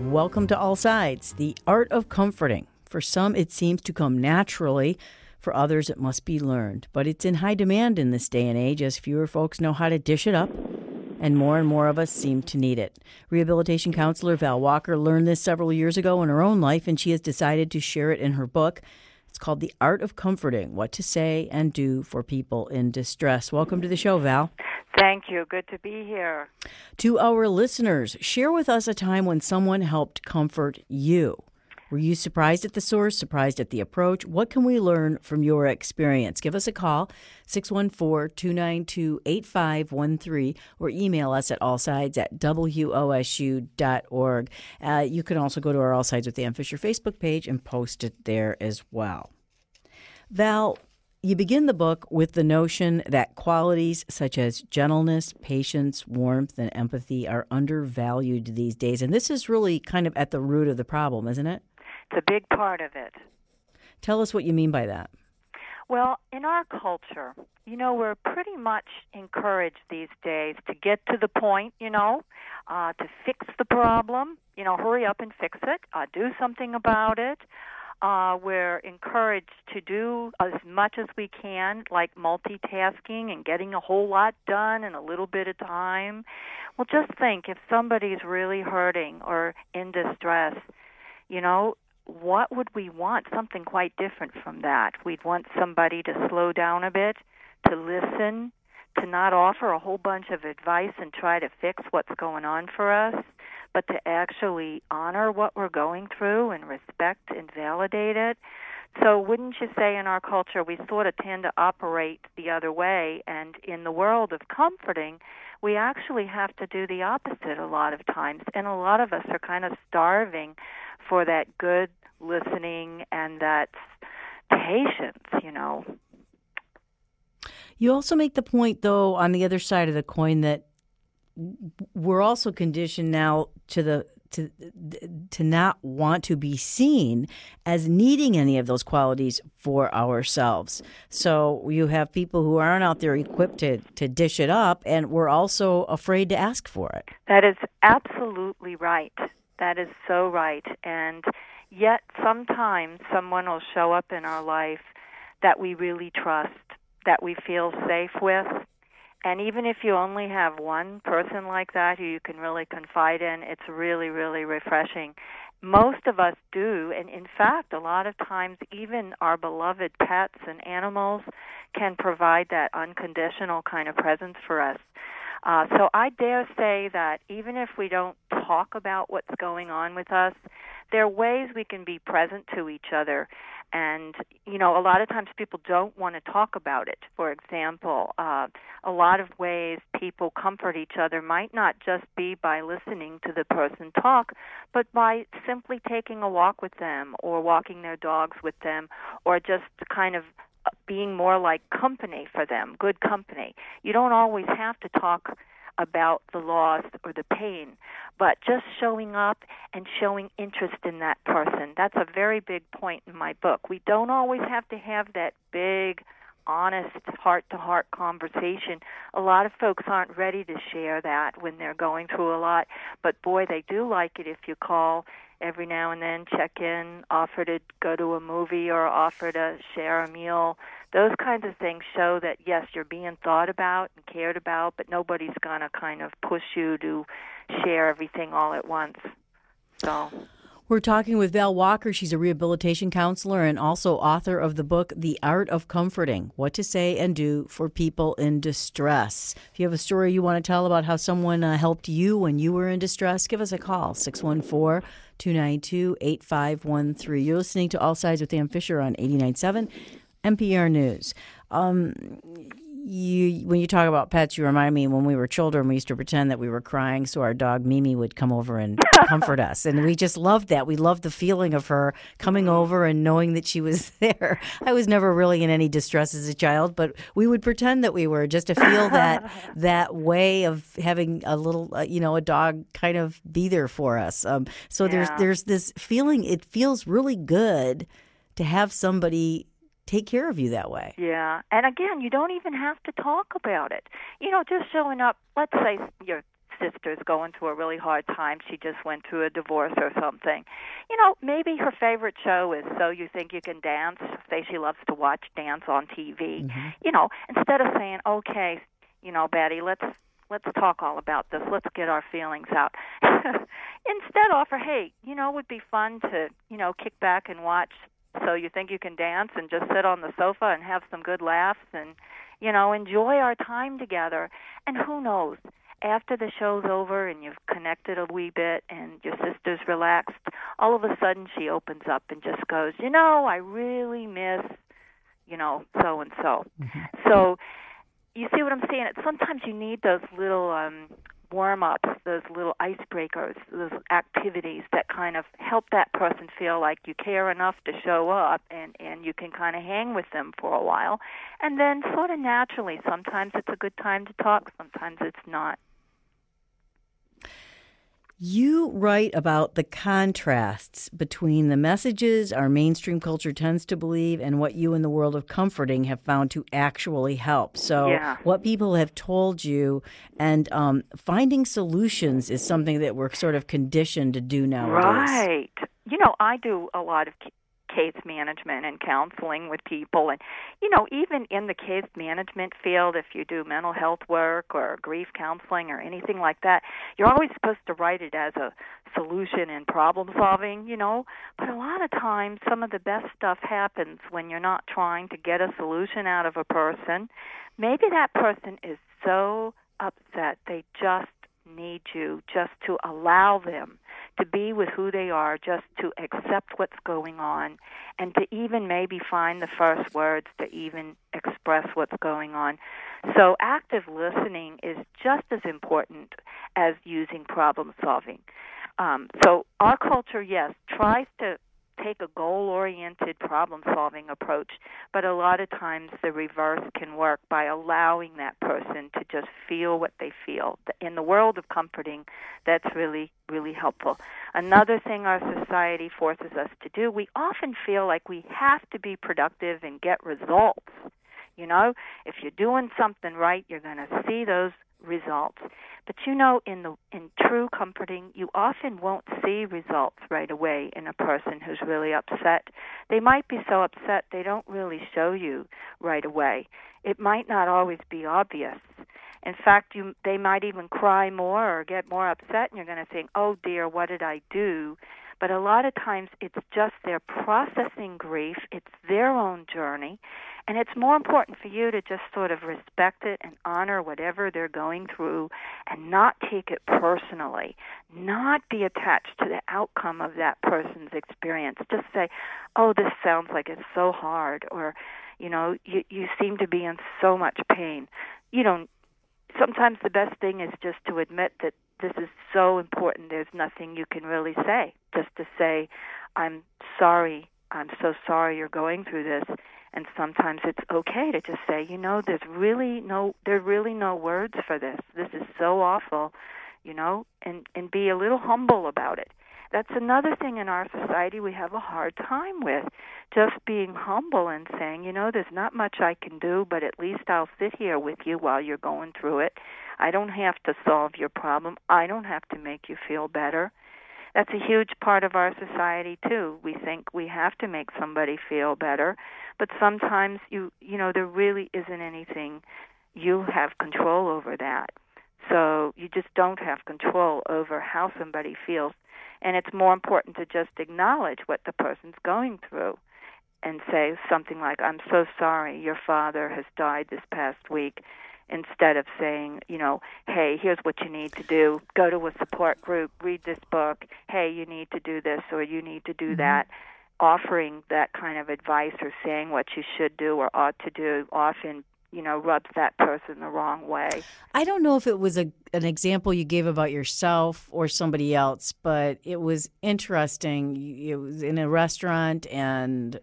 Welcome to All Sides, the art of comforting. For some, it seems to come naturally. For others, it must be learned. But it's in high demand in this day and age as fewer folks know how to dish it up, and more of us seem to need it. Rehabilitation counselor Val Walker learned this several years ago in her own life, and she has decided to share it in her book. It's called The Art of Comforting, What to Say and Do for People in Distress. Welcome to the show, Val. Thank you. Good to be here. To our listeners, share with us a time when someone helped comfort you. Were you surprised at the source, surprised at the approach? What can we learn from your experience? Give us a call, 614-292-8513, or email us at allsides@wosu.org. You can also go to our All Sides with Ann Fisher Facebook page and post it there as well. Val, you begin the book with the notion that qualities such as gentleness, patience, warmth, and empathy are undervalued these days. And this is really kind of at the root of the problem, isn't it? It's a big part of it. Tell us what you mean by that. Well, in our culture, we're pretty much encouraged these days to get to the point, to fix the problem, hurry up and fix it, do something about it. We're encouraged to do as much as we can, like multitasking and getting a whole lot done in a little bit of time. Well, just think, if somebody's really hurting or in distress, what would we want? Something quite different from that. We'd want somebody to slow down a bit, to listen, to not offer a whole bunch of advice and try to fix what's going on for us, but to actually honor what we're going through and respect and validate it. So wouldn't you say in our culture we sort of tend to operate the other way, and in the world of comforting, we actually have to do the opposite a lot of times, and a lot of us are kind of starving for that good listening and that patience, You also make the point, though, on the other side of the coin, that we're also conditioned now to not want to be seen as needing any of those qualities for ourselves. So you have people who aren't out there equipped to dish it up, and we're also afraid to ask for it. That is absolutely right. That is so right. And yet sometimes someone will show up in our life that we really trust, that we feel safe with. And even if you only have one person like that who you can really confide in, it's really, really refreshing. Most of us do, and in fact, a lot of times even our beloved pets and animals can provide that unconditional kind of presence for us. So I dare say that even if we don't talk about what's going on with us, there are ways we can be present to each other. And, a lot of times people don't want to talk about it. For example, a lot of ways people comfort each other might not just be by listening to the person talk, but by simply taking a walk with them or walking their dogs with them, or just kind of being more like company for them, good company. You don't always have to talk about the loss or the pain, but just showing up and showing interest in that person. That's a very big point in my book. We don't always have to have that big, honest, heart-to-heart conversation. A lot of folks aren't ready to share that when they're going through a lot, but boy, they do like it if you call every now and then, check in, offer to go to a movie or offer to share a meal. Those kinds of things show that, yes, you're being thought about and cared about, but nobody's going to kind of push you to share everything all at once. So we're talking with Val Walker. She's a rehabilitation counselor and also author of the book, The Art of Comforting, What to Say and Do for People in Distress. If you have a story you want to tell about how someone helped you when you were in distress, give us a call, 614-292-8513. You're listening to All Sides with Ann Fisher on 89.7 NPR News. When you talk about pets, you remind me when we were children, we used to pretend that we were crying so our dog Mimi would come over and comfort us. And we just loved that. We loved the feeling of her coming over and knowing that she was there. I was never really in any distress as a child, but we would pretend that we were just to feel that way of having a little, a dog kind of be there for us. There's this feeling, it feels really good to have somebody take care of you that way. Yeah. And again, you don't even have to talk about it. Just showing up, let's say you're sister's going through a really hard time. She just went through a divorce or something. Maybe her favorite show is So You Think You Can Dance. Say she loves to watch dance on TV. Instead of saying, okay, Betty, let's talk all about this. Let's get our feelings out. Instead, offer, hey, it would be fun to, kick back and watch So You Think You Can Dance and just sit on the sofa and have some good laughs and, enjoy our time together. And who knows, after the show's over and you've connected a wee bit and your sister's relaxed, all of a sudden she opens up and just goes, I really miss, so-and-so. So you see what I'm saying? Sometimes you need those little warm-ups, those little icebreakers, those activities that kind of help that person feel like you care enough to show up and you can kind of hang with them for a while. And then sort of naturally, sometimes it's a good time to talk, sometimes it's not. You write about the contrasts between the messages our mainstream culture tends to believe and what you in the world of comforting have found to actually help. So what people have told you, and finding solutions is something that we're sort of conditioned to do nowadays. Right. I do a lot of case management and counseling with people. And, even in the case management field, if you do mental health work or grief counseling or anything like that, you're always supposed to write it as a solution and problem solving, But a lot of times, some of the best stuff happens when you're not trying to get a solution out of a person. Maybe that person is so upset they just need you just to allow them to be with who they are, just to accept what's going on, and to even maybe find the first words to even express what's going on. So active listening is just as important as using problem solving. So our culture, yes, tries to take a goal-oriented problem-solving approach, but a lot of times the reverse can work by allowing that person to just feel what they feel. In the world of comforting, that's really, really helpful. Another thing our society forces us to do, we often feel like we have to be productive and get results. If you're doing something right, you're going to see those results. But in true comforting, you often won't see results right away in a person who's really upset. They might be so upset they don't really show you right away. It might not always be obvious. In fact, they might even cry more or get more upset, and you're going to think, oh dear, what did I do? But a lot of times it's just they're processing grief. It's their own journey. And it's more important for you to just sort of respect it and honor whatever they're going through and not take it personally, not be attached to the outcome of that person's experience. Just say, oh, this sounds like it's so hard, or, you seem to be in so much pain. Sometimes the best thing is just to admit that this is so important, there's nothing you can really say. Just to say, I'm sorry, I'm so sorry you're going through this. And sometimes it's okay to just say, there are really no words for this. This is so awful, and be a little humble about it. That's another thing in our society we have a hard time with, just being humble and saying, there's not much I can do, but at least I'll sit here with you while you're going through it. I don't have to solve your problem. I don't have to make you feel better. That's a huge part of our society, too. We think we have to make somebody feel better, but sometimes, there really isn't anything you have control over that. So you just don't have control over how somebody feels. And it's more important to just acknowledge what the person's going through and say something like, I'm so sorry your father has died this past week, instead of saying, hey, here's what you need to do. Go to a support group, read this book. Hey, you need to do this or you need to do that. Offering that kind of advice or saying what you should do or ought to do often, rubs that person the wrong way. I don't know if it was an example you gave about yourself or somebody else, but it was interesting. It was in a restaurant and...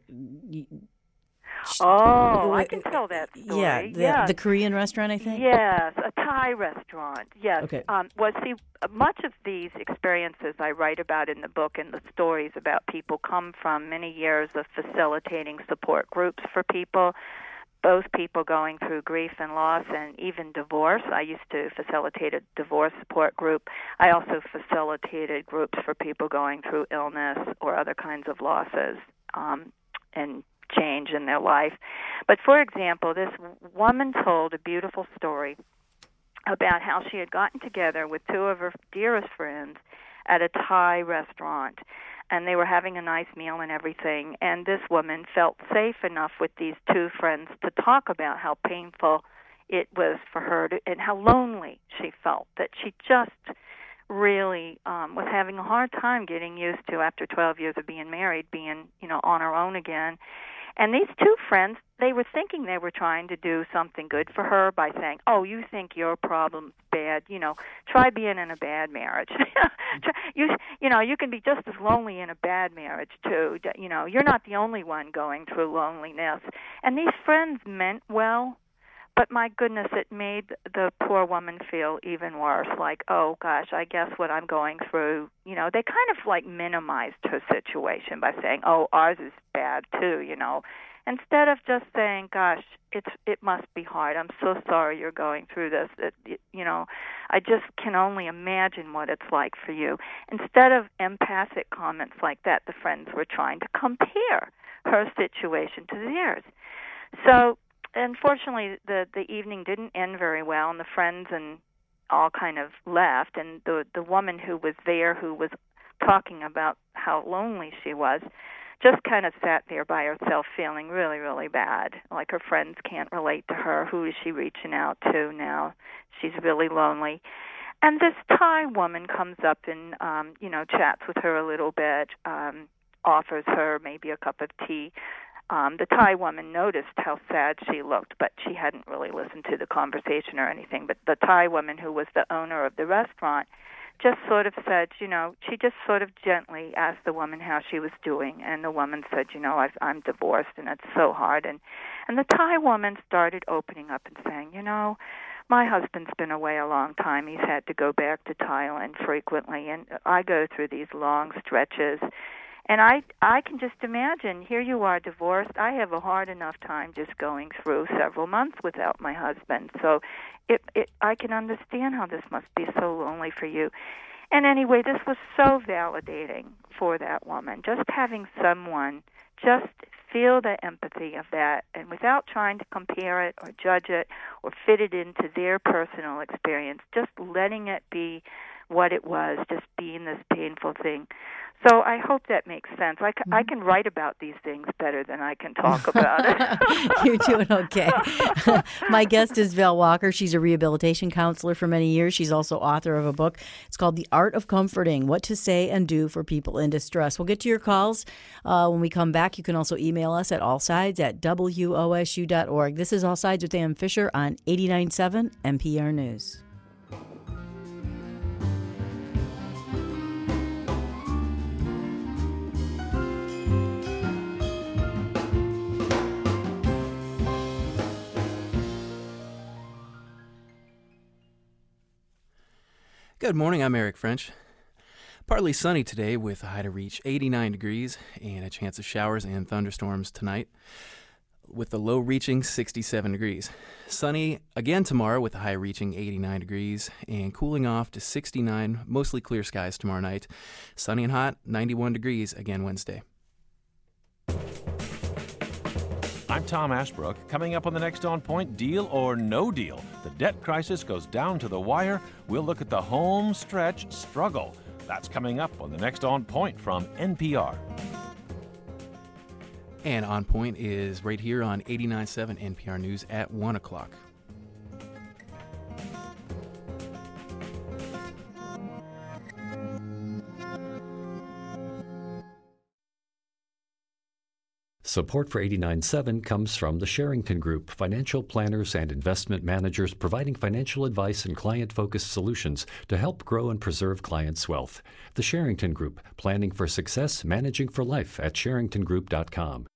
I can tell that story. Yeah, the Korean restaurant, I think? Yes, a Thai restaurant, yes. Okay. Much of these experiences I write about in the book and the stories about people come from many years of facilitating support groups for people. both people going through grief and loss and even divorce. I used to facilitate a divorce support group. I also facilitated groups for people going through illness or other kinds of losses and change in their life. But for example, this woman told a beautiful story about how she had gotten together with two of her dearest friends at a Thai restaurant, and they were having a nice meal and everything, and this woman felt safe enough with these two friends to talk about how painful it was for her and how lonely she felt, that she just really was having a hard time getting used to, after 12 years of being married, being, on her own again. And these two friends, they were thinking they were trying to do something good for her by saying, "Oh, you think your problem's bad? Try being in a bad marriage. You can be just as lonely in a bad marriage too. You're not the only one going through loneliness." And these friends meant well, but my goodness, it made the poor woman feel even worse. Like, oh gosh, I guess what I'm going through. They kind of like minimized her situation by saying, "Oh, ours is bad too." Instead of just saying, "Gosh, it must be hard. I'm so sorry you're going through this. I just can only imagine what it's like for you." Instead of empathic comments like that, the friends were trying to compare her situation to theirs. So, unfortunately, the evening didn't end very well, and the friends and all kind of left, and the woman who was there, who was talking about how lonely she was, just kind of sat there by herself feeling really, really bad. Like her friends can't relate to her. Who is she reaching out to now? She's really lonely. And this Thai woman comes up and, chats with her a little bit, offers her maybe a cup of tea. The Thai woman noticed how sad she looked, but she hadn't really listened to the conversation or anything. But the Thai woman, who was the owner of the restaurant, just sort of said, she just sort of gently asked the woman how she was doing. And the woman said, I'm divorced and it's so hard. And the Thai woman started opening up and saying, my husband's been away a long time. He's had to go back to Thailand frequently. And I go through these long stretches. And I can just imagine, here you are divorced. I have a hard enough time just going through several months without my husband. So I can understand how this must be so lonely for you. And anyway, this was so validating for that woman, just having someone just feel the empathy of that, and without trying to compare it or judge it or fit it into their personal experience, just letting it be what it was, just being this painful thing. So I hope that makes sense. I can write about these things better than I can talk about it. You're doing okay. My guest is Val Walker. She's a rehabilitation counselor for many years. She's also author of a book. It's called The Art of Comforting, What to Say and Do for People in Distress. We'll get to your calls when we come back. You can also email us at allsides@wosu.org. This is All Sides with Ann Fisher on 89.7 NPR News. Good morning, I'm Eric French. Partly sunny today with a high to reach 89 degrees and a chance of showers and thunderstorms tonight, with the low reaching 67 degrees. Sunny again tomorrow with a high reaching 89 degrees and cooling off to 69, mostly clear skies tomorrow night. Sunny and hot, 91 degrees again Wednesday. I'm Tom Ashbrook. Coming up on the next On Point, Deal or No Deal. The debt crisis goes down to the wire. We'll look at the home stretch struggle. That's coming up on the next On Point from NPR. And On Point is right here on 89.7 NPR News at 1 o'clock. Support for 89.7 comes from the Sherrington Group, financial planners and investment managers providing financial advice and client-focused solutions to help grow and preserve clients' wealth. The Sherrington Group, planning for success, managing for life at sherringtongroup.com.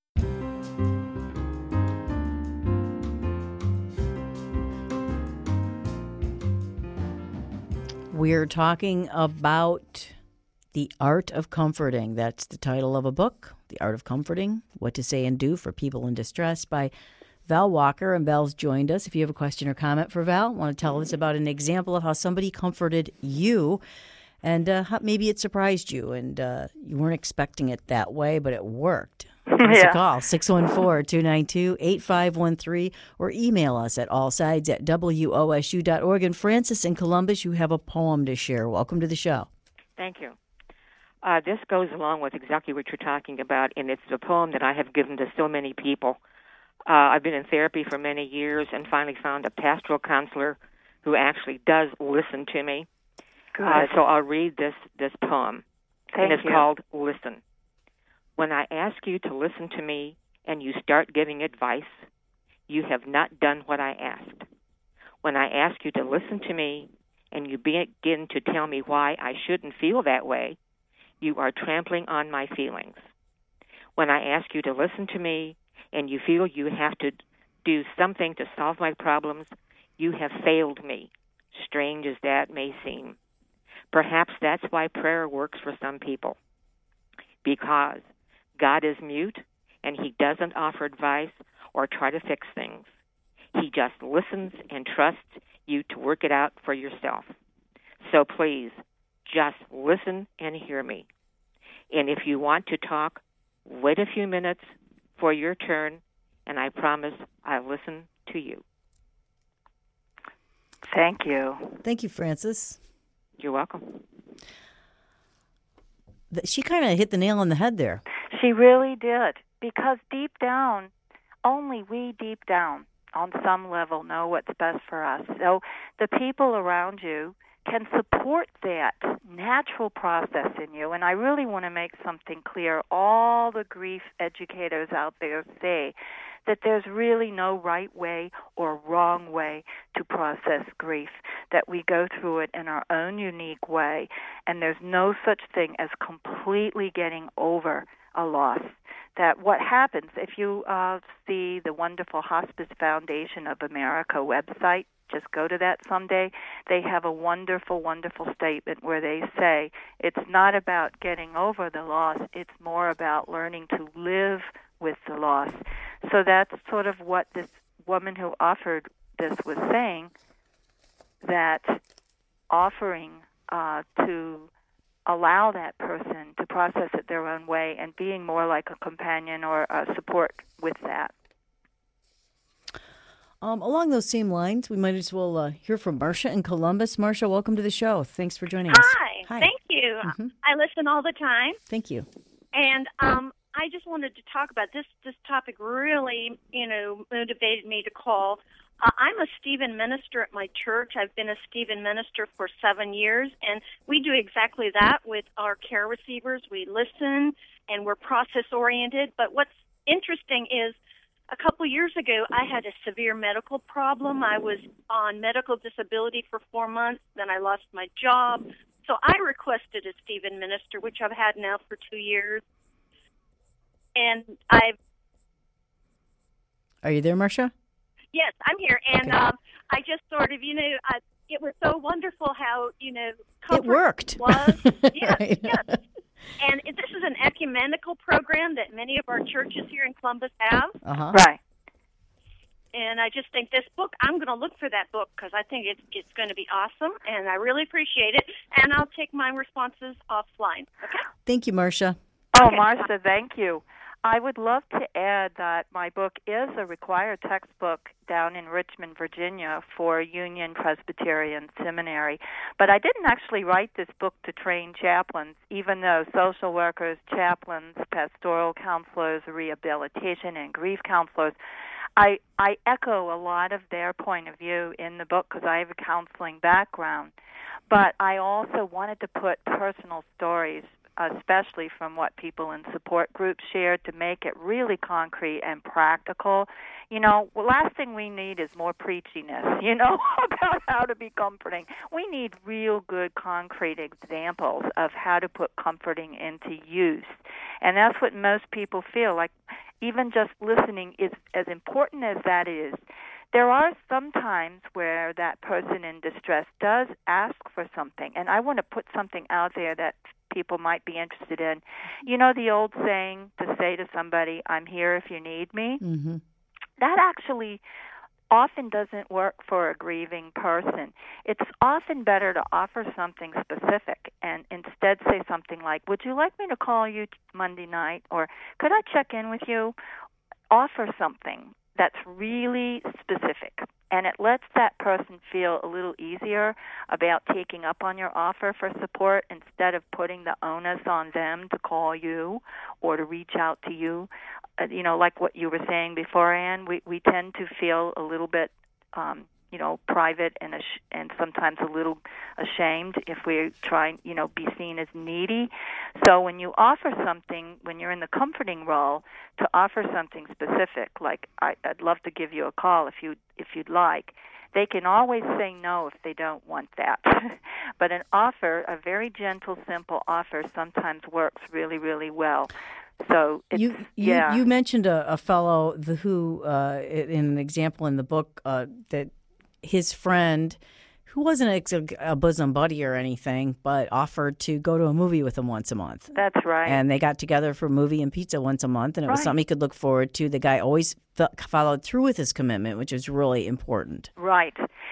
We're talking about The Art of Comforting. That's the title of a book, The Art of Comforting, What to Say and Do for People in Distress by Val Walker, and Val's joined us. If you have a question or comment for Val, want to tell us about an example of how somebody comforted you, and how maybe it surprised you, and you weren't expecting it that way, but it worked. Give us a call, 614-292-8513, or email us at allsides@wosu.org. And Francis in Columbus, you have a poem to share. Welcome to the show. Thank you. This goes along with exactly what you're talking about, and it's a poem that I have given to so many people. I've been in therapy for many years and finally found a pastoral counselor who actually does listen to me. Good. So I'll read this poem, and it's called Listen. When I ask you to listen to me and you start giving advice, you have not done what I asked. When I ask you to listen to me and you begin to tell me why I shouldn't feel that way, you are trampling on my feelings. When I ask you to listen to me and you feel you have to do something to solve my problems, you have failed me, strange as that may seem. Perhaps that's why prayer works for some people, because God is mute and he doesn't offer advice or try to fix things. He just listens and trusts you to work it out for yourself. So please, just listen and hear me. And if you want to talk, wait a few minutes for your turn, and I promise I'll listen to you. Thank you. Thank you, Francis. You're welcome. She kind of hit the nail on the head there. She really did, because deep down, only we deep down on some level know what's best for us. So the people around you can support that natural process in you. And I really want to make something clear. All the grief educators out there say that there's really no right way or wrong way to process grief, that we go through it in our own unique way, and there's no such thing as completely getting over a loss. That what happens, if you see the wonderful Hospice Foundation of America website, just go to that someday. They have a wonderful, wonderful statement where they say it's not about getting over the loss, it's more about learning to live with the loss. So that's sort of what this woman who offered this was saying, that offering to allow that person to process it their own way and being more like a companion or a support with that. Along those same lines, we might as well hear from Marcia in Columbus. Marcia, welcome to the show. Thanks for joining us. Hi. Thank you. Mm-hmm. I listen all the time. Thank you. And I just wanted to talk about this topic. Really, motivated me to call. I'm a Stephen minister at my church. I've been a Stephen minister for 7 years, and we do exactly that with our care receivers. We listen, and we're process-oriented. But what's interesting is, a couple years ago, I had a severe medical problem. I was on medical disability for 4 months. Then I lost my job. So I requested a Stephen minister, which I've had now for 2 years. And Are you there, Marcia? Yes, I'm here. And okay. I just sort of, it was so wonderful how, it worked. Was. Yes, Right. Yes. And this is an ecumenical program that many of our churches here in Columbus have. Uh-huh. Right. And I just think this book, I'm going to look for that book because I think it's going to be awesome, and I really appreciate it. And I'll take my responses offline. Okay? Thank you, Marcia. Oh, Okay. Marcia, thank you. I would love to add that my book is a required textbook down in Richmond, Virginia for Union Presbyterian Seminary. But I didn't actually write this book to train chaplains, even though social workers, chaplains, pastoral counselors, rehabilitation, and grief counselors, I echo a lot of their point of view in the book because I have a counseling background. But I also wanted to put personal stories, especially from what people in support groups shared, to make it really concrete and practical. Last thing we need is more preachiness, about how to be comforting. We need real good concrete examples of how to put comforting into use. And that's what most people feel like. Even just listening is as important as that is. There are some times where that person in distress does ask for something, and I want to put something out there that people might be interested in. The old saying to say to somebody, "I'm here if you need me." Mm-hmm. that actually often doesn't work for a grieving person. It's often better to offer something specific and instead say something like, would you like me to call you Monday night? Or could I check in with you? Offer something that's really specific. And it lets that person feel a little easier about taking up on your offer for support instead of putting the onus on them to call you or to reach out to you. Like what you were saying before, Ann, we tend to feel a little bit, private and sometimes a little ashamed if we try, be seen as needy. So when you offer something, when you're in the comforting role, to offer something specific, like I'd love to give you a call if you'd like. They can always say no if they don't want that. But an offer, a very gentle, simple offer, sometimes works really, really well. So you mentioned a fellow who, in an example in the book, that his friend, who wasn't a bosom buddy or anything, but offered to go to a movie with him once a month. That's right. And they got together for a movie and pizza once a month, and it was something he could look forward to. The guy always followed through with his commitment, which is really important. Right.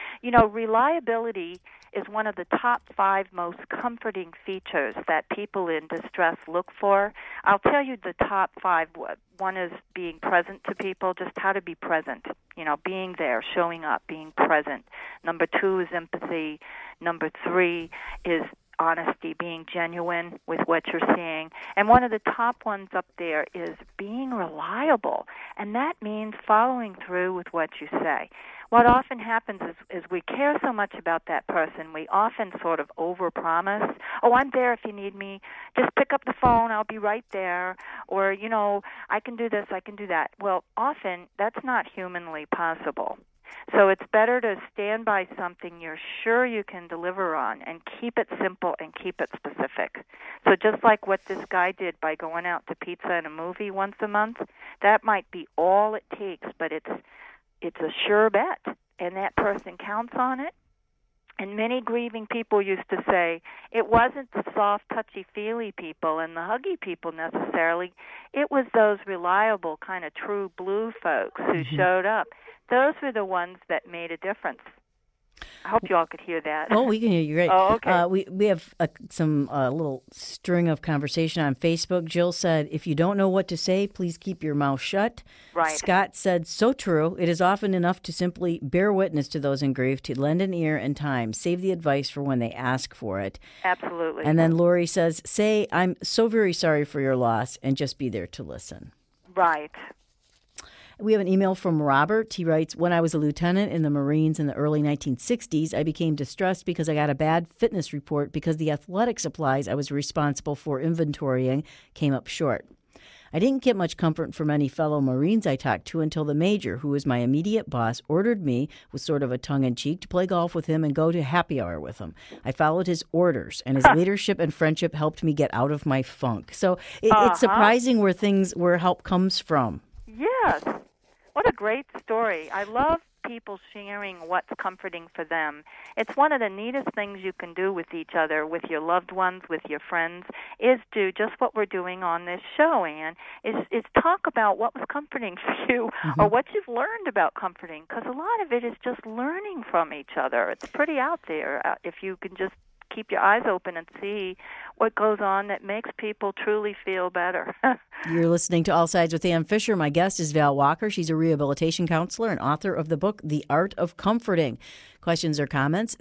Reliability is one of the top 5 most comforting features that people in distress look for. I'll tell you the top 5. One is being present to people, just how to be present, being there, showing up, being present. Number 2 is empathy. Number 3 is honesty, being genuine with what you're seeing. And one of the top ones up there is being reliable, and that means following through with what you say. What often happens is we care so much about that person, we often sort of overpromise. Oh, I'm there if you need me. Just pick up the phone, I'll be right there. Or, I can do this, I can do that. Well, often that's not humanly possible. So it's better to stand by something you're sure you can deliver on and keep it simple and keep it specific. So just like what this guy did by going out to pizza and a movie once a month, that might be all it takes, but it's a sure bet, and that person counts on it. And many grieving people used to say, it wasn't the soft, touchy-feely people and the huggy people necessarily. It was those reliable, kind of true blue folks who showed up. Those were the ones that made a difference. I hope you all could hear that. Oh, we can hear you great. Oh, okay. We have some little string of conversation on Facebook. Jill said, if you don't know what to say, please keep your mouth shut. Right. Scott said, so true. It is often enough to simply bear witness to those in grief, to lend an ear and time. Save the advice for when they ask for it. Absolutely. And then Lori says, say, I'm so very sorry for your loss, and just be there to listen. Right. We have an email from Robert. He writes, when I was a lieutenant in the Marines in the early 1960s, I became distressed because I got a bad fitness report because the athletic supplies I was responsible for inventorying came up short. I didn't get much comfort from any fellow Marines I talked to until the major, who was my immediate boss, ordered me, with sort of a tongue-in-cheek, to play golf with him and go to happy hour with him. I followed his orders, and his leadership and friendship helped me get out of my funk. So it's surprising where help comes from. Yes. What a great story. I love people sharing what's comforting for them. It's one of the neatest things you can do with each other, with your loved ones, with your friends, is do just what we're doing on this show, Ann, is talk about what was comforting for you or what you've learned about comforting, because a lot of it is just learning from each other. It's pretty out there if you can just keep your eyes open and see what goes on that makes people truly feel better. You're listening to All Sides with Ann Fisher. My guest is Val Walker. She's a rehabilitation counselor and author of the book, The Art of Comforting. Questions or comments?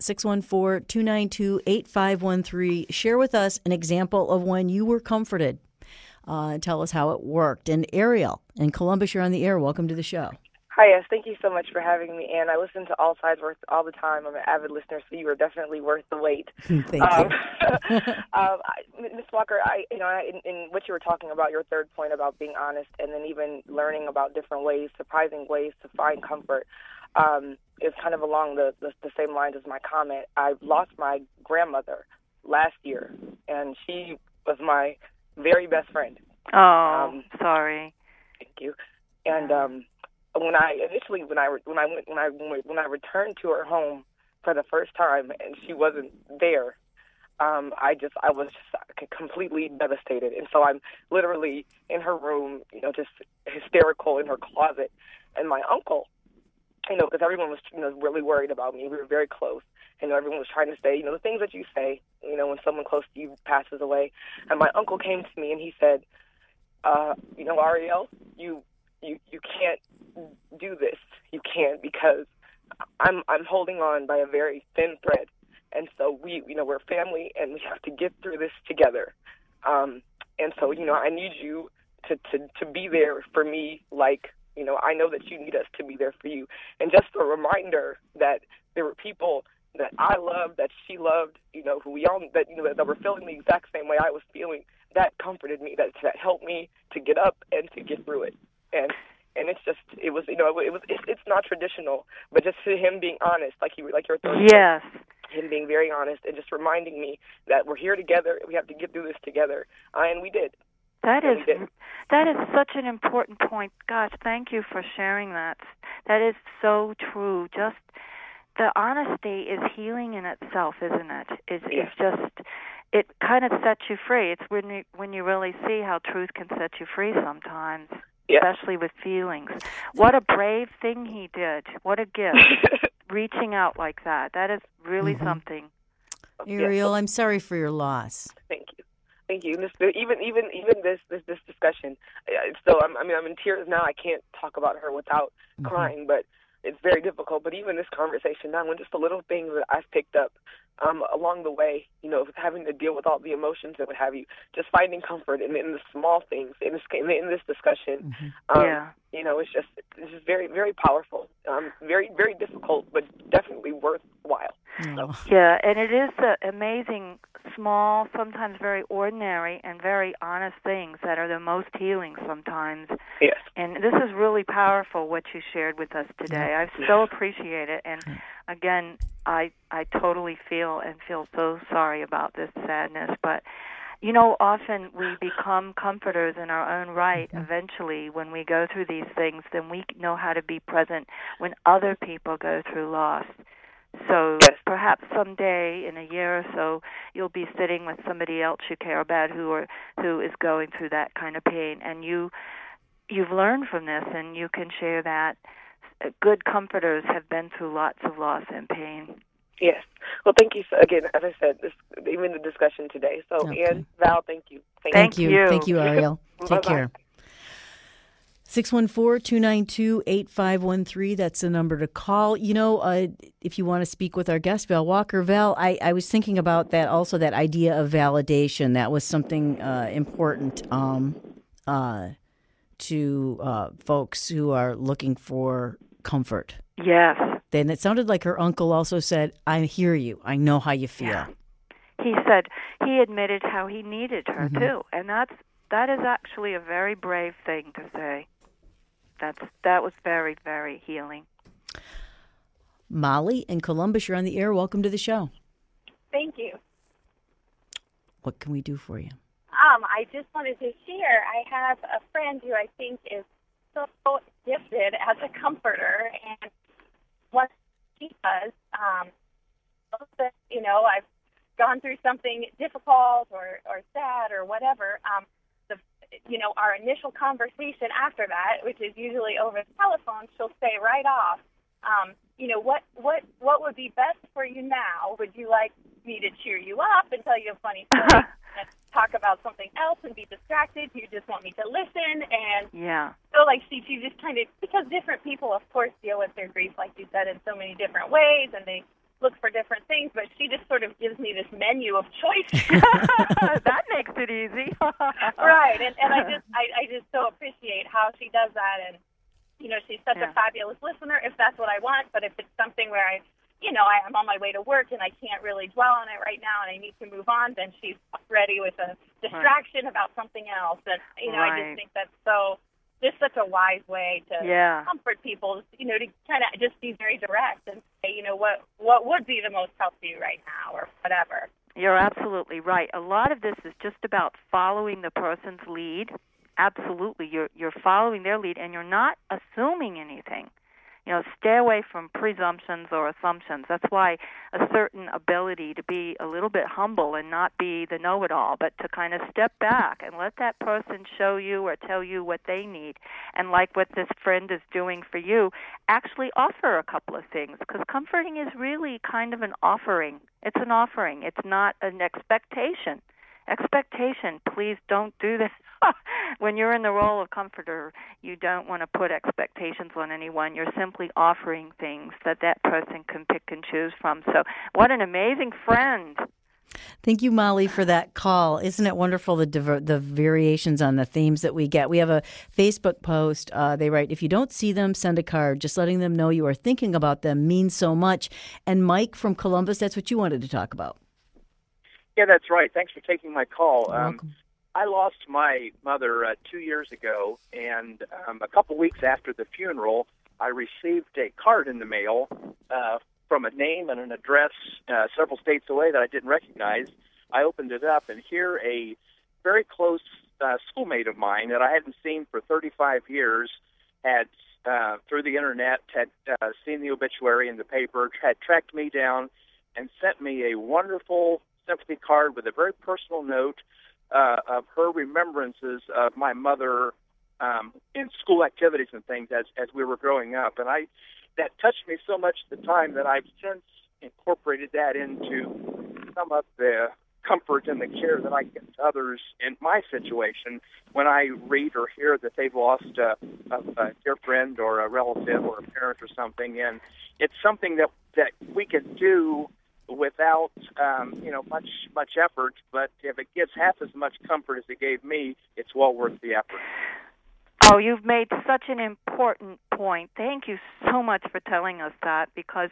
614-292-8513. Share with us an example of when you were comforted. Tell us how it worked. And Ariel in Columbus, you're on the air. Welcome to the show. Hi, yes. Thank you so much for having me, Ann. I listen to All Sides Worth all the time. I'm an avid listener, so you are definitely worth the wait. Thank you. Ms. Walker, in what you were talking about, your third point about being honest and then even learning about different ways, surprising ways to find comfort, is kind of along the same lines as my comment. I lost my grandmother last year, and she was my very best friend. Oh, sorry. Thank you. And when I returned to her home for the first time and she wasn't there, I was completely devastated. And so I'm literally in her room, just hysterical in her closet, And my uncle, because everyone was, really worried about me. We were very close. Everyone was trying to say, the things that you say, when someone close to you passes away. And my uncle came to me and he said, Ariel, you can't do this. You can't, because I'm holding on by a very thin thread. And so we're family and we have to get through this together. And so, I need you to be there for me, like, I know that you need us to be there for you. And just a reminder that there were people that I loved, that she loved, who we all, that were feeling the exact same way I was feeling. That comforted me, that helped me to get up and to get through it. And it's not traditional, but just him being honest, like your third yes. Him being very honest and just reminding me that we're here together, we have to get through this together, and we did. That is such an important point. Gosh, thank you for sharing that. That is so true. Just the honesty is healing in itself, isn't it? It's just, it kind of sets you free. It's when you really see how truth can set you free sometimes, especially with feelings. What a brave thing he did. What a gift. Reaching out like that. That is really something. Ariel, I'm sorry for your loss. Thank you. Even this discussion. So I'm in tears now. I can't talk about her without crying, but it's very difficult. But even this conversation now, when just the little things that I've picked up along the way, having to deal with all the emotions and what have you, just finding comfort in the small things in this discussion. It's just very, very powerful. Very, very difficult, but definitely worthwhile. Yeah, and it is the amazing, small, sometimes very ordinary and very honest things that are the most healing sometimes. Yes. And this is really powerful, what you shared with us today. I so appreciate it. And again, I totally feel so sorry about this sadness. But, often we become comforters in our own right. Eventually, when we go through these things, then we know how to be present when other people go through loss. So perhaps someday in a year or so, you'll be sitting with somebody else you care about who is going through that kind of pain, and you've learned from this, and you can share that. Good comforters have been through lots of loss and pain. Yes. Well, thank you again. As I said, even the discussion today. So, Ann, Val, thank you. Thank you. Thank you, Ariel. Take care. 614-292-8513. That's the number to call. If you want to speak with our guest, Val Walker. Val, I was thinking about that also, that idea of validation. That was something important to folks who are looking for comfort. Yes. Then it sounded like her uncle also said, I hear you. I know how you feel. Yeah. He said he admitted how he needed her, too. And that is actually a very brave thing to say. That was very, very healing. Molly in Columbus, you're on the air. Welcome to the show. Thank you. What can we do for you? I just wanted to share. I have a friend who I think is so gifted as a comforter, and what she does, I've gone through something difficult or sad or whatever. Our initial conversation after that, which is usually over the telephone, she'll say right off, what would be best for you now? Would you like me to cheer you up and tell you a funny story and talk about something else and be distracted? Do you just want me to listen? And so she just kind of, because different people, of course, deal with their grief, like you said, in so many different ways, and they look for different things, but she just sort of gives me this menu of choices. That makes it easy. Right, and I just so appreciate how she does that, and she's such a fabulous listener if that's what I want, but if it's something where I'm on my way to work and I can't really dwell on it right now and I need to move on, then she's ready with a distraction about something else, and I just think that's just such a wise way to comfort people, to kind of just be very direct and say, what would be the most help to you right now or whatever. You're absolutely right. A lot of this is just about following the person's lead. Absolutely. You're following their lead, and you're not assuming anything. Stay away from presumptions or assumptions. That's why a certain ability to be a little bit humble and not be the know-it-all, but to kind of step back and let that person show you or tell you what they need. And like what this friend is doing for you, actually offer a couple of things, because comforting is really kind of an offering. It's an offering. It's not an expectation. Expectation, please don't do this. When you're in the role of comforter, you don't want to put expectations on anyone. You're simply offering things that person can pick and choose from. So what an amazing friend. Thank you, Molly, for that call. Isn't it wonderful, the variations on the themes that we get? We have a Facebook post. They write, if you don't see them, send a card. Just letting them know you are thinking about them means so much. And Mike from Columbus, that's what you wanted to talk about. Yeah, that's right. Thanks for taking my call. You're welcome. I lost my mother 2 years ago, and a couple weeks after the funeral, I received a card in the mail from a name and an address several states away that I didn't recognize. I opened it up, and here a very close schoolmate of mine that I hadn't seen for 35 years had, through the Internet, had seen the obituary in the paper, had tracked me down, and sent me a wonderful sympathy card with a very personal note of her remembrances of my mother in school activities and things as we were growing up. And that touched me so much at the time that I've since incorporated that into some of the comfort and the care that I give to others in my situation when I read or hear that they've lost a dear friend or a relative or a parent or something. And it's something that we can do without much effort, but if it gives half as much comfort as it gave me, it's well worth the effort. Oh, you've made such an important point. Thank you so much for telling us that, because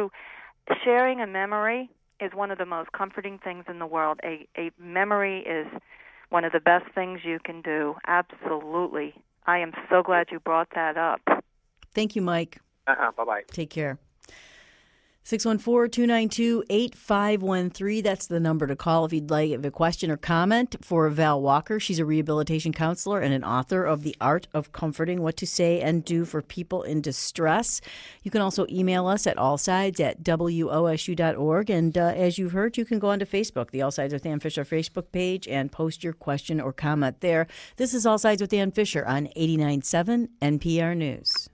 sharing a memory is one of the most comforting things in the world. A memory is one of the best things you can do. Absolutely. I am so glad you brought that up. Thank you, Mike. Bye-bye. Take care. 614-292-8513. That's the number to call if you'd like a question or comment for Val Walker. She's a rehabilitation counselor and an author of The Art of Comforting, What to Say and Do for People in Distress. You can also email us at allsides@wosu.org. And as you've heard, you can go onto Facebook, the All Sides with Ann Fisher Facebook page, and post your question or comment there. This is All Sides with Ann Fisher on 89.7 NPR News.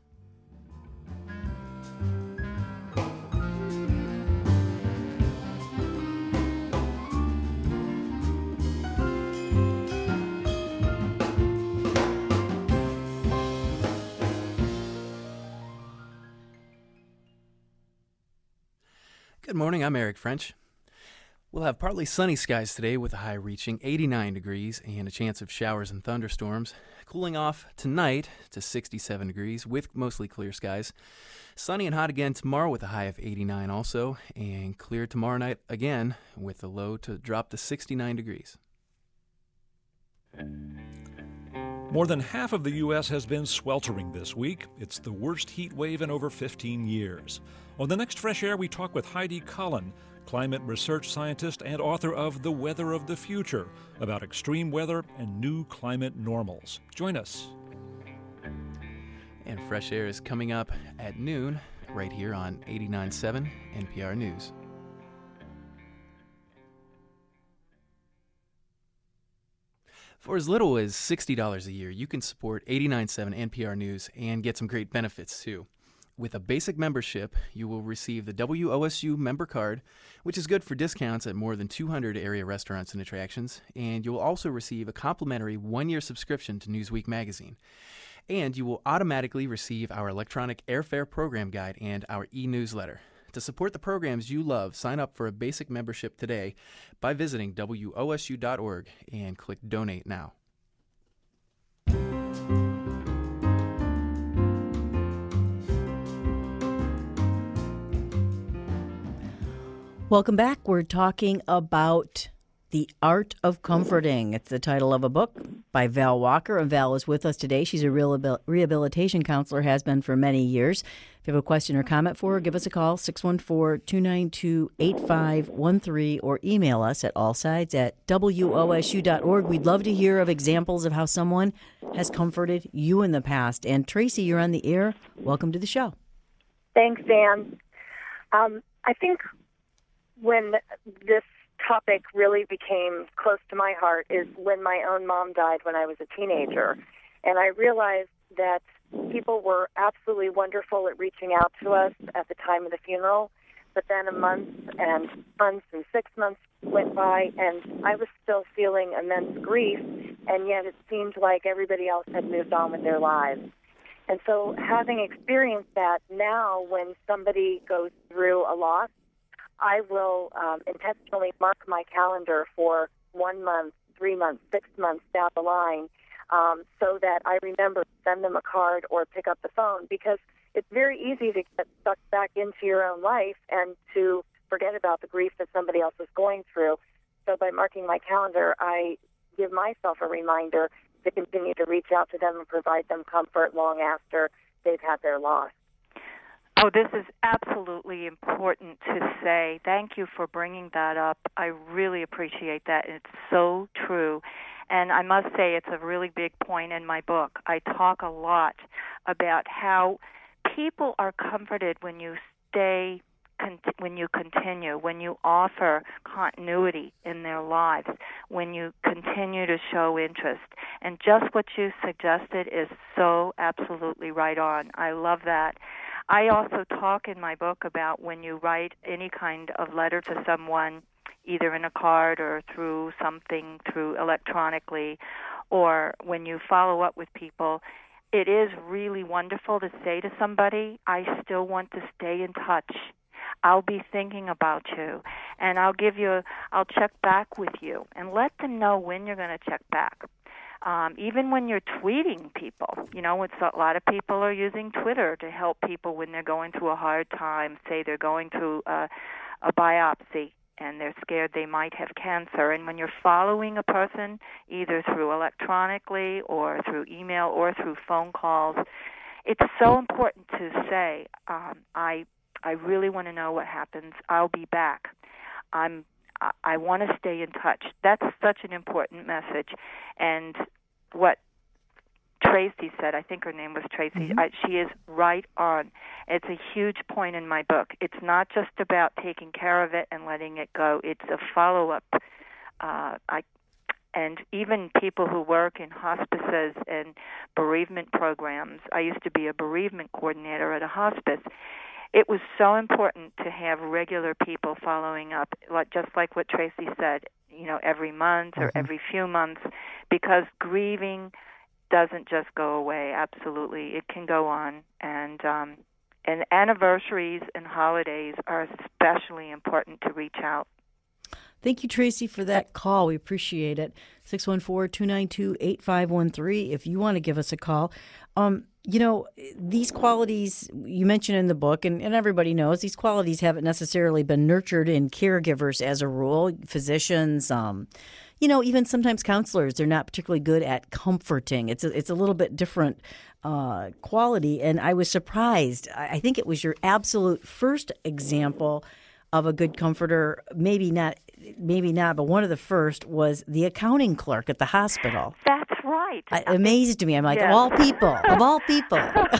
Good morning, I'm Eric French. We'll have partly sunny skies today with a high reaching 89 degrees and a chance of showers and thunderstorms. Cooling off tonight to 67 degrees with mostly clear skies. Sunny and hot again tomorrow with a high of 89 also, and clear tomorrow night again with a low to drop to 69 degrees. More than half of the U.S. has been sweltering this week. It's the worst heat wave in over 15 years. On the next Fresh Air, we talk with Heidi Cullen, climate research scientist and author of The Weather of the Future, about extreme weather and new climate normals. Join us. And Fresh Air is coming up at noon right here on 89.7 NPR News. For as little as $60 a year, you can support 89.7 NPR News and get some great benefits too. With a basic membership, you will receive the WOSU member card, which is good for discounts at more than 200 area restaurants and attractions, and you will also receive a complimentary one-year subscription to Newsweek magazine. And you will automatically receive our electronic airfare program guide and our e-newsletter. To support the programs you love, sign up for a basic membership today by visiting WOSU.org and click Donate Now. Welcome back. We're talking about The Art of Comforting. It's the title of a book by Val Walker, and Val is with us today. She's a rehabilitation counselor, has been for many years. If you have a question or comment for her, give us a call, 614-292-8513, or email us at allsides@wosu.org. We'd love to hear of examples of how someone has comforted you in the past. And Tracy, you're on the air. Welcome to the show. Thanks, Anne. I think when this topic really became close to my heart is when my own mom died when I was a teenager. And I realized that people were absolutely wonderful at reaching out to us at the time of the funeral, but then a month and 6 months went by, and I was still feeling immense grief, and yet it seemed like everybody else had moved on with their lives. And so having experienced that, now when somebody goes through a loss, I will intentionally mark my calendar for 1 month, 3 months, 6 months down the line, so that I remember to send them a card or pick up the phone, because it's very easy to get sucked back into your own life and to forget about the grief that somebody else is going through. So by marking my calendar, I give myself a reminder to continue to reach out to them and provide them comfort long after they've had their loss. Oh, this is absolutely important to say. Thank you for bringing that up. I really appreciate that. It's so true. And I must say it's a really big point in my book. I talk a lot about how people are comforted when you stay, when you continue, when you offer continuity in their lives, when you continue to show interest. And just what you suggested is so absolutely right on. I love that. I also talk in my book about when you write any kind of letter to someone, either in a card or through something, through electronically, or when you follow up with people, it is really wonderful to say to somebody, I still want to stay in touch. I'll be thinking about you, and I'll check back with you, and let them know when you're going to check back. Even when you're tweeting people, it's a lot of people are using Twitter to help people when they're going through a hard time. Say they're going through a biopsy and they're scared they might have cancer. And when you're following a person, either through electronically or through email or through phone calls, it's so important to say, I really want to know what happens. I'll be back. I want to stay in touch. That's such an important message. And what Tracy said, I think her name was Tracy, she is right on. It's a huge point in my book. It's not just about taking care of it and letting it go. It's a follow-up. And even people who work in hospices and bereavement programs, I used to be a bereavement coordinator at a hospice. It was so important to have regular people following up, just like what Tracy said, every month or every few months, because grieving doesn't just go away. Absolutely, it can go on, and anniversaries and holidays are especially important to reach out. Thank you, Tracy, for that call. We appreciate it. 614-292-8513 if you want to give us a call. These qualities you mentioned in the book, and everybody knows, these qualities haven't necessarily been nurtured in caregivers as a rule. Physicians, even sometimes counselors, they're not particularly good at comforting. It's a little bit different quality, and I was surprised. I think it was your absolute first example of a good comforter, maybe not, but one of the first was the accounting clerk at the hospital. That's right. It amazed me. I'm like, yes. of all people.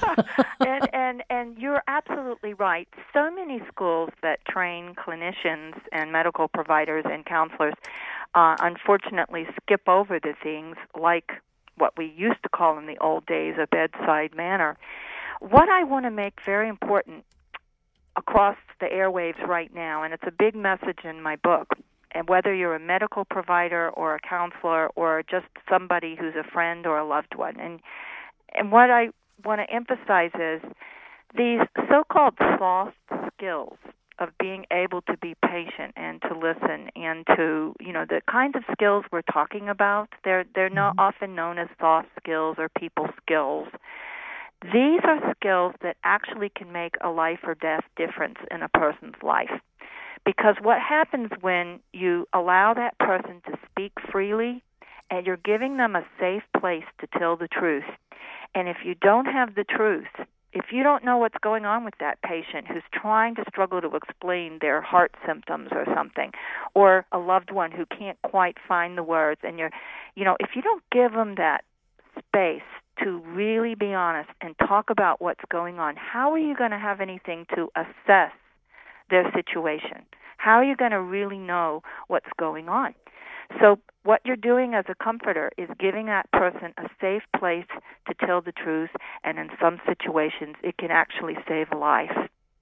And you're absolutely right. So many schools that train clinicians and medical providers and counselors unfortunately skip over the things like what we used to call in the old days a bedside manner. What I want to make very important across the airwaves right now, and it's a big message in my book, and whether you're a medical provider or a counselor or just somebody who's a friend or a loved one. And what I want to emphasize is these so-called soft skills of being able to be patient and to listen and to, the kinds of skills we're talking about, they're not often known as soft skills or people skills. These are skills that actually can make a life or death difference in a person's life. Because what happens when you allow that person to speak freely and you're giving them a safe place to tell the truth, and if you don't have the truth, if you don't know what's going on with that patient who's trying to struggle to explain their heart symptoms or something, or a loved one who can't quite find the words, and if you don't give them that space to really be honest and talk about what's going on, how are you going to have anything to assess their situation? How are you going to really know what's going on? So what you're doing as a comforter is giving that person a safe place to tell the truth, and in some situations it can actually save a life.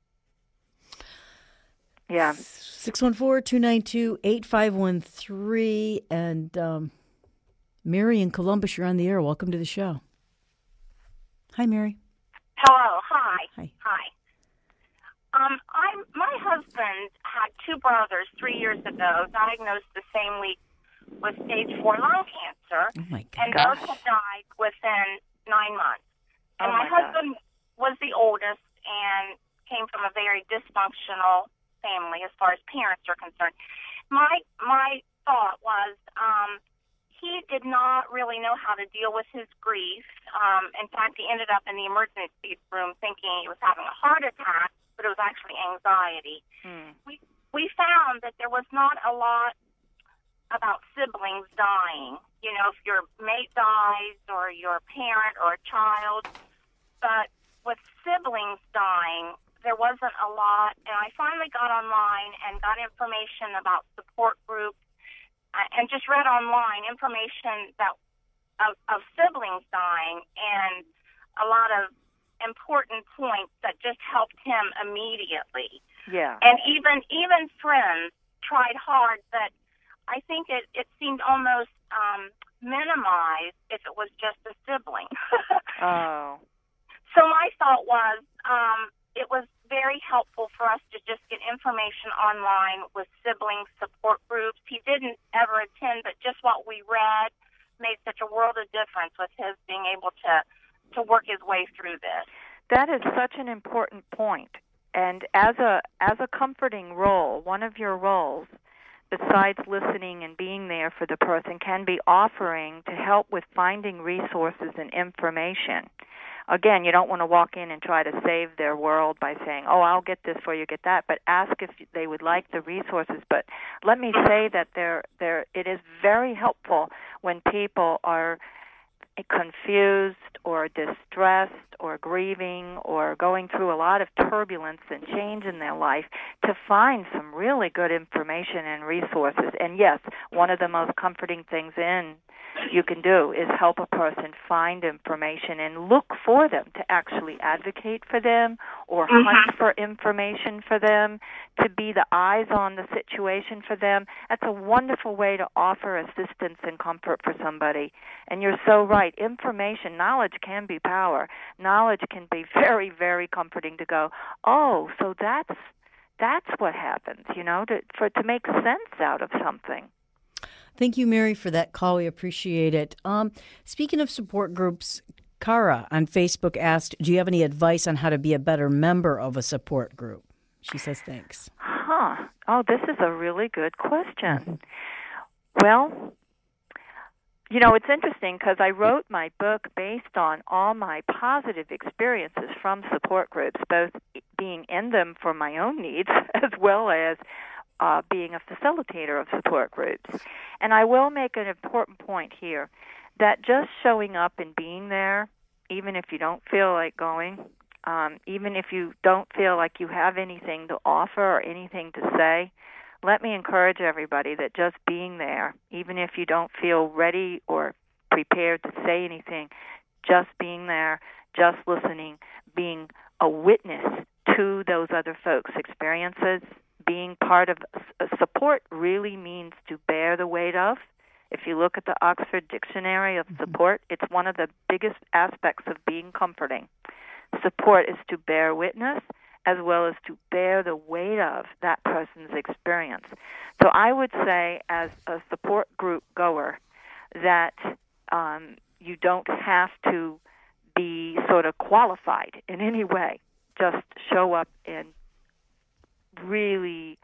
Yeah. 614-292-8513. And Mary in Columbus, you're on the air. Welcome to the show. Hi, Mary. Hello. Hi. Hi. My husband had two brothers 3 years ago diagnosed the same week with stage 4 lung cancer. Oh my and both had died within 9 months. And my husband was the oldest and came from a very dysfunctional family as far as parents are concerned. My thought was he did not really know how to deal with his grief. In fact, he ended up in the emergency room thinking he was having a heart attack, but it was actually anxiety. We found that there was not a lot about siblings dying. You know, if your mate dies or your parent or a child. But with siblings dying, there wasn't a lot. And I finally got online and got information about support groups and just read online information that of siblings dying and a lot of important points that just helped him immediately. Yeah. And even friends tried hard, but I think it seemed almost minimized if it was just a sibling. Oh. So my thought was it was very helpful for us to just get information online with sibling support groups. He didn't ever attend, but just what we read made such a world of difference with his being able to work his way through this. That is such an important point. And as a comforting role, one of your roles, besides listening and being there for the person, can be offering to help with finding resources and information. Again, you don't want to walk in and try to save their world by saying, oh, I'll get this for you, get that, but ask if they would like the resources. But let me say that it is very helpful when people are confused or distressed or grieving or going through a lot of turbulence and change in their life to find some really good information and resources. And yes, one of the most comforting things you can do is help a person find information and look for them, to actually advocate for them or hunt for information for them, to be the eyes on the situation for them. That's a wonderful way to offer assistance and comfort for somebody. And you're so right. Information, knowledge can be power. Knowledge can be very, very comforting to go, oh, so that's what happens, to make sense out of something. Thank you, Mary, for that call. We appreciate it. Speaking of support groups, Cara on Facebook asked, do you have any advice on how to be a better member of a support group? She says thanks. Oh, this is a really good question. Well, it's interesting because I wrote my book based on all my positive experiences from support groups, both being in them for my own needs as well as being a facilitator of support groups. And I will make an important point here, that just showing up and being there, even if you don't feel like going, even if you don't feel like you have anything to offer or anything to say, let me encourage everybody that just being there, even if you don't feel ready or prepared to say anything, just being there, just listening, being a witness to those other folks' experiences, being part of support really means to bear the weight of. If you look at the Oxford Dictionary of support, it's one of the biggest aspects of being comforting. Support is to bear witness as well as to bear the weight of that person's experience. So I would say as a support group goer that you don't have to be sort of qualified in any way. Just show up and really,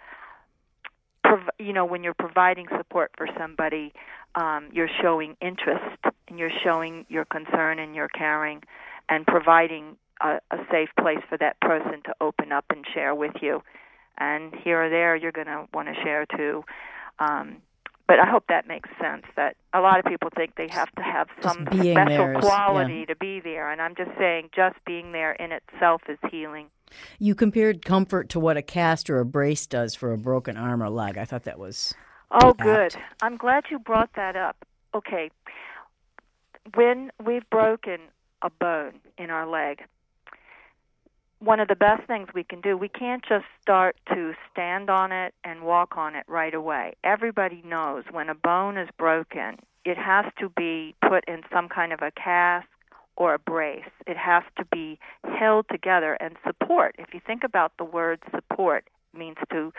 when you're providing support for somebody, you're showing interest and you're showing your concern and your caring and providing a safe place for that person to open up and share with you. And here or there, you're going to want to share too. But I hope that makes sense, that a lot of people think they have to have some special quality to be there. And I'm just saying just being there in itself is healing. You compared comfort to what a cast or a brace does for a broken arm or leg. I thought that was good. I'm glad you brought that up. Okay. When we've broken a bone in our leg, one of the best things we can do, we can't just start to stand on it and walk on it right away. Everybody knows when a bone is broken, it has to be put in some kind of a cast or a brace. It has to be held together and support. If you think about the word support, it means to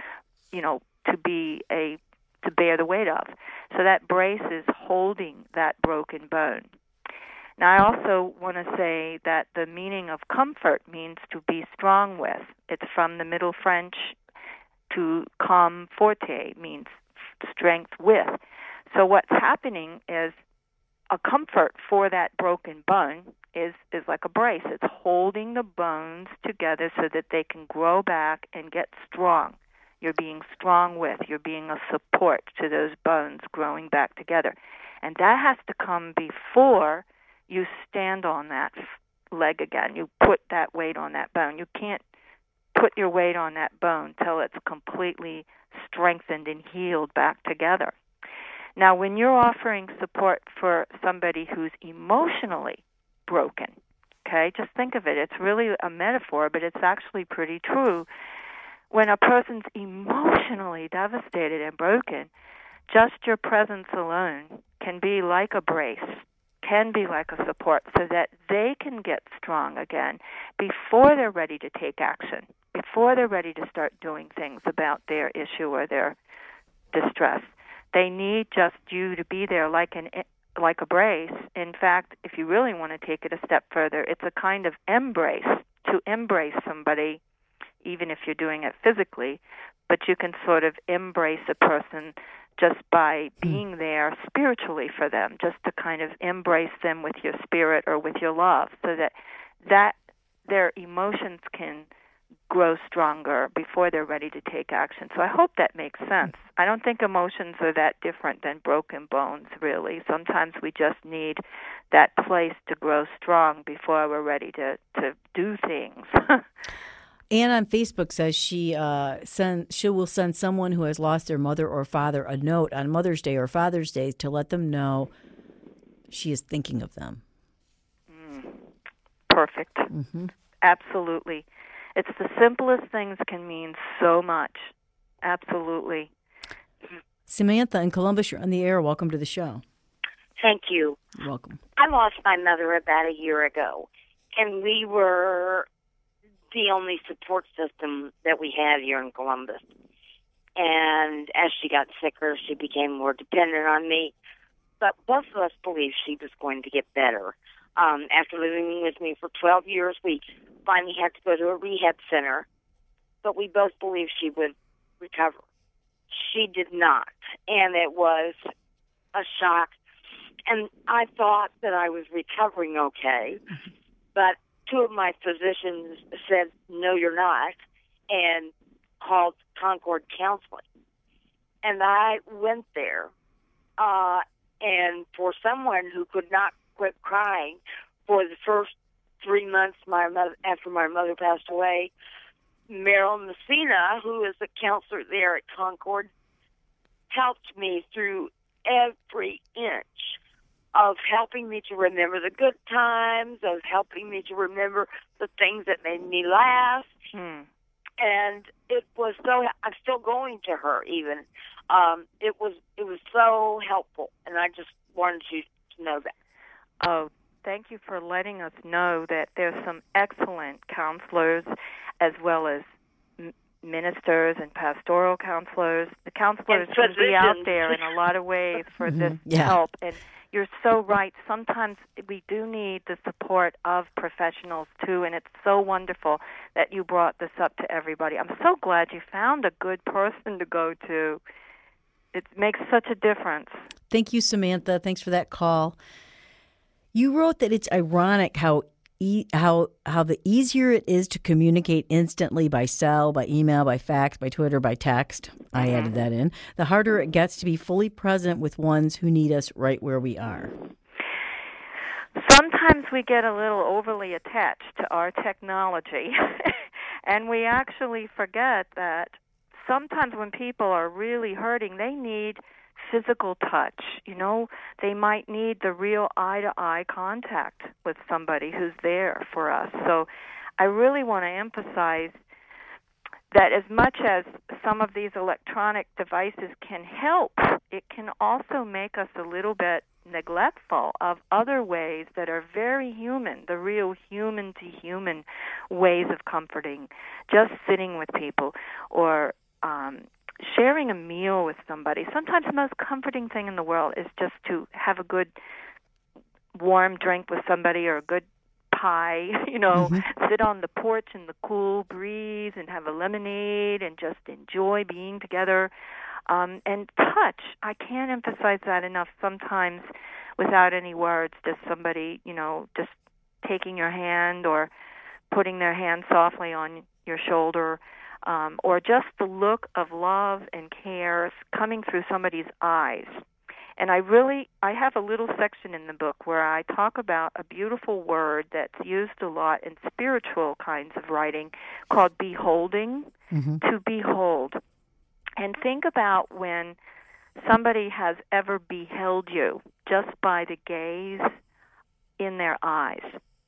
bear the weight of. So that brace is holding that broken bone. Now, I also want to say that the meaning of comfort means to be strong with. It's from the Middle French to com forte, means strength with. So what's happening is a comfort for that broken bone is like a brace. It's holding the bones together so that they can grow back and get strong. You're being strong with. You're being a support to those bones growing back together. And that has to come before you stand on that leg again. You put that weight on that bone. You can't put your weight on that bone till it's completely strengthened and healed back together. Now, when you're offering support for somebody who's emotionally broken, okay, just think of it. It's really a metaphor, but it's actually pretty true. When a person's emotionally devastated and broken, just your presence alone can be like a brace, can be like a support, so that they can get strong again before they're ready to take action, before they're ready to start doing things about their issue or their distress. They need just you to be there like a brace. In fact, if you really want to take it a step further, it's a kind of embrace, to embrace somebody, even if you're doing it physically, but you can sort of embrace a person just by being there spiritually for them, just to kind of embrace them with your spirit or with your love, so that their emotions can grow stronger before they're ready to take action. So I hope that makes sense. I don't think emotions are that different than broken bones, really. Sometimes we just need that place to grow strong before we're ready to do things. Anne on Facebook says she will send someone who has lost their mother or father a note on Mother's Day or Father's Day to let them know she is thinking of them. Perfect. Mm-hmm. Absolutely. It's the simplest things can mean so much. Absolutely. Samantha in Columbus, you're on the air. Welcome to the show. Thank you. You're welcome. I lost my mother about a year ago, and we were the only support system that we had here in Columbus. And as she got sicker, she became more dependent on me. But both of us believed she was going to get better. After living with me for 12 years, we finally had to go to a rehab center, but we both believed she would recover. She did not, and it was a shock. And I thought that I was recovering okay, but two of my physicians said, no, you're not, and called Concord Counseling. And I went there, and for someone who could not quit crying for the first 3 months after my mother passed away, Meryl Messina, who is a counselor there at Concord, helped me through every inch of helping me to remember the good times, of helping me to remember the things that made me laugh. And it was so, I'm still going to her even. It was so helpful, and I just wanted you to know that. Oh, thank you for letting us know that there's some excellent counselors as well as ministers and pastoral counselors. The counselors can be out there in a lot of ways for this help. And you're so right. Sometimes we do need the support of professionals, too, and it's so wonderful that you brought this up to everybody. I'm so glad you found a good person to go to. It makes such a difference. Thank you, Samantha. Thanks for that call. You wrote that it's ironic how how the easier it is to communicate instantly by cell, by email, by fax, by Twitter, by text, I added that in, the harder it gets to be fully present with ones who need us right where we are. Sometimes we get a little overly attached to our technology, and we actually forget that sometimes when people are really hurting, they need physical touch. You know, they might need the real eye-to-eye contact with somebody who's there for us. So I really want to emphasize that as much as some of these electronic devices can help, it can also make us a little bit neglectful of other ways that are very human, the real human-to-human ways of comforting, just sitting with people or sharing a meal with somebody. Sometimes the most comforting thing in the world is just to have a good warm drink with somebody or a good pie, sit on the porch in the cool breeze and have a lemonade and just enjoy being together. And touch, I can't emphasize that enough. Sometimes without any words, just somebody, just taking your hand or putting their hand softly on your shoulder, or just the look of love and care coming through somebody's eyes. And I have a little section in the book where I talk about a beautiful word that's used a lot in spiritual kinds of writing called beholding, to behold. And think about when somebody has ever beheld you just by the gaze in their eyes,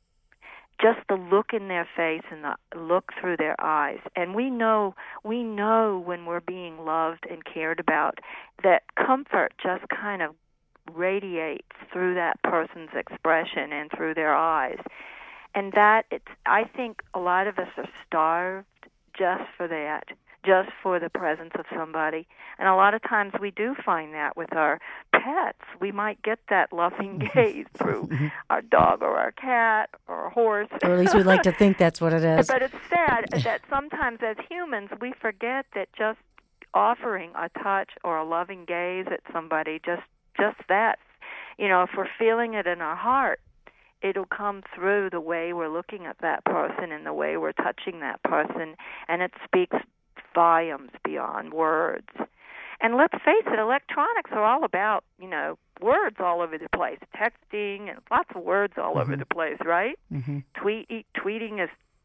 just the look in their face and the look through their eyes. And we know when we're being loved and cared about, that comfort just kind of radiates through that person's expression and through their eyes. And I think a lot of us are starved just for that, just for the presence of somebody. And a lot of times we do find that with our pets. We might get that loving gaze through our dog or our cat or a horse. Or at least we'd like to think that's what it is. But it's sad that sometimes as humans we forget that just offering a touch or a loving gaze at somebody, just that, if we're feeling it in our heart, it'll come through the way we're looking at that person and the way we're touching that person, and it speaks volumes beyond words. And let's face it, electronics are all about, words all over the place, texting and lots of words all over the place, right? Tweeting is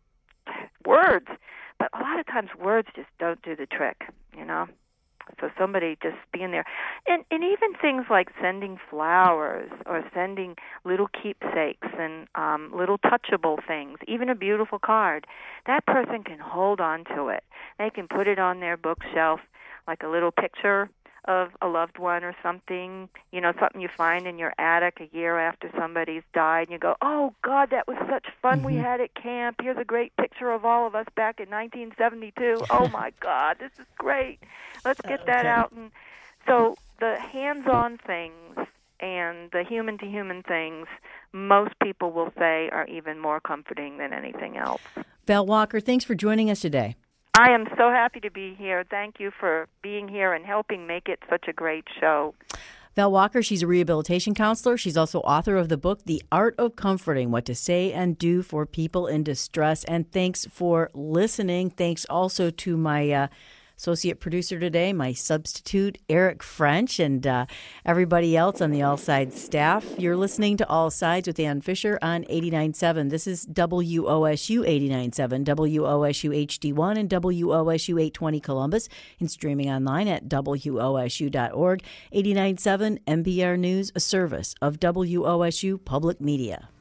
words, but a lot of times words just don't do the trick, So somebody just being there. And even things like sending flowers or sending little keepsakes and little touchable things, even a beautiful card, that person can hold on to it. They can put it on their bookshelf like a little picture of a loved one or something, something you find in your attic a year after somebody's died, and you go, oh, God, that was such fun we had at camp. Here's a great picture of all of us back in 1972. Oh, my God, this is great. Let's get that out. And so the hands-on things and the human-to-human things, most people will say are even more comforting than anything else. Val Walker, thanks for joining us today. I am so happy to be here. Thank you for being here and helping make it such a great show. Val Walker, she's a rehabilitation counselor. She's also author of the book, The Art of Comforting, What to Say and Do for People in Distress. And thanks for listening. Thanks also to my associate producer today, my substitute, Eric French, and everybody else on the All Sides staff. You're listening to All Sides with Ann Fisher on 89.7. This is WOSU 89.7, WOSU HD1, and WOSU 820 Columbus, and streaming online at WOSU.org. 89.7 NPR News, a service of WOSU Public Media.